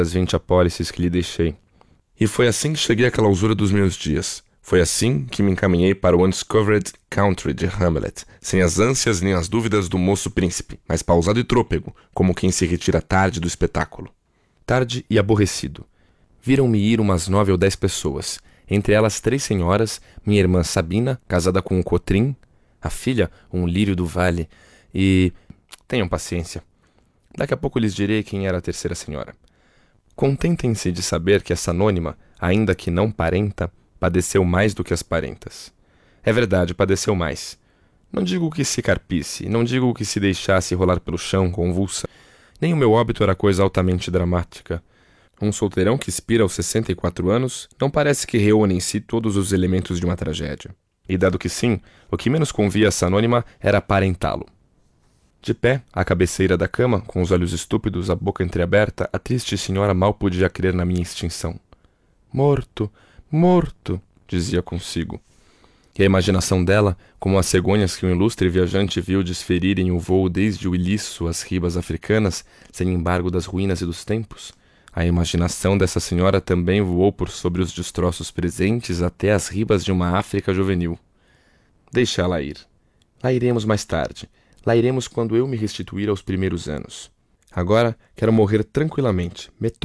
as 20 apólices que lhe deixei. E foi assim que cheguei à clausura dos meus dias. Foi assim que me encaminhei para o Undiscovered Country de Hamlet, sem as ânsias nem as dúvidas do moço príncipe, mas pausado e trôpego, como quem se retira tarde do espetáculo. Tarde e aborrecido. Viram-me ir umas 9 ou 10 pessoas, entre elas 3 senhoras, minha irmã Sabina, casada com um cotrim, a filha, um lírio do vale, e... tenham paciência. Daqui a pouco lhes direi quem era a terceira senhora. Contentem-se de saber que essa anônima, ainda que não parenta, padeceu mais do que as parentas. É verdade, padeceu mais. Não digo que se carpisse, não digo que se deixasse rolar pelo chão, convulsa. Nem o meu óbito era coisa altamente dramática. Um solteirão que expira aos 64 anos não parece que reúne em si todos os elementos de uma tragédia. E dado que sim, o que menos convia a essa anônima era aparentá-lo. De pé, à cabeceira da cama, com os olhos estúpidos, a boca entreaberta, a triste senhora mal podia crer na minha extinção. Morto, morto, dizia consigo. E a imaginação dela, como as cegonhas que um ilustre viajante viu desferirem o vôo desde o Ilício às ribas africanas, sem embargo das ruínas e dos tempos, a imaginação dessa senhora também voou por sobre os destroços presentes até as ribas de uma África juvenil. Deixá-la ir. Lá iremos mais tarde. Lá iremos quando eu me restituir aos primeiros anos. Agora quero morrer tranquilamente,